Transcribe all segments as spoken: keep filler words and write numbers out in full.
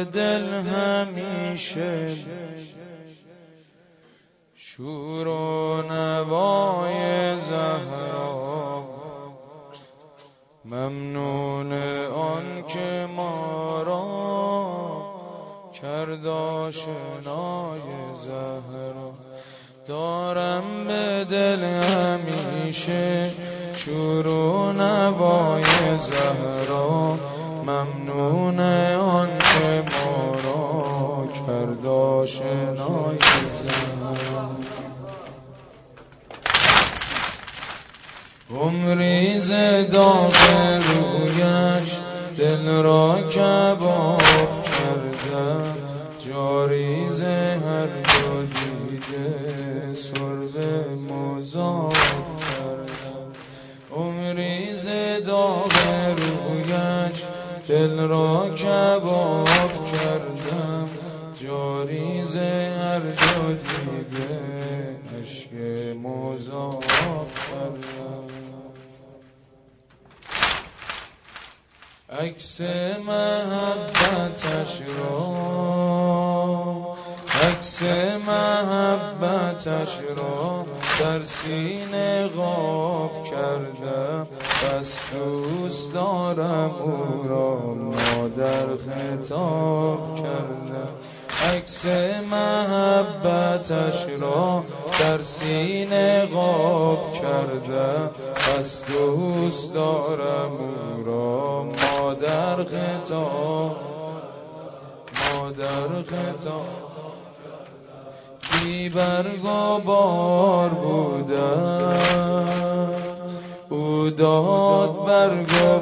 دل همیشه شور و نوای زهرا، ممنون آن که ما را کرد آشنای زهرا. دارم به دل همیشه شور و نوای زهرا، ممنون آن که ما را کرد آشنای زهرا. عمری ز داغ رویش دل را کباب کردم، جاری ز هر دو دیده سرب مذاب کردم. عمری ز داغ رویش دل را کباب کردم، جاری ز هر دو دیده اشک مذاب کردم. عکس محبتش را عکس محبتش را در سینه غاب کردم، بس دوست دارم او را مادر خطاب کردم. عکس محبتش را در سینه غاب کردم، بس دوست دارم او را مادر خطاب مادر خطاب. بی برگ و بار بودم، او داد برگ و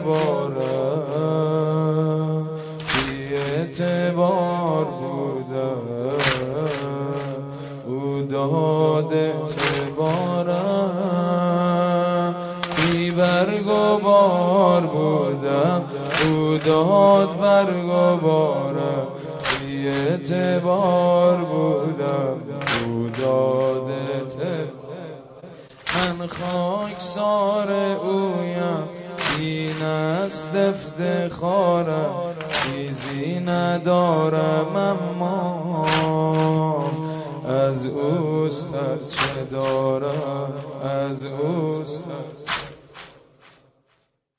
بارم، بی اعتبار بودم، او داد اعتبارم. بی برگ و بار بودم، او داد برگ و بارم، بی اعتبار بودم، او داد اعتبار. من خاکسار اویم، این است افتخارم، چیزی ندارم اما از اوست هر چه دارم، از اوست.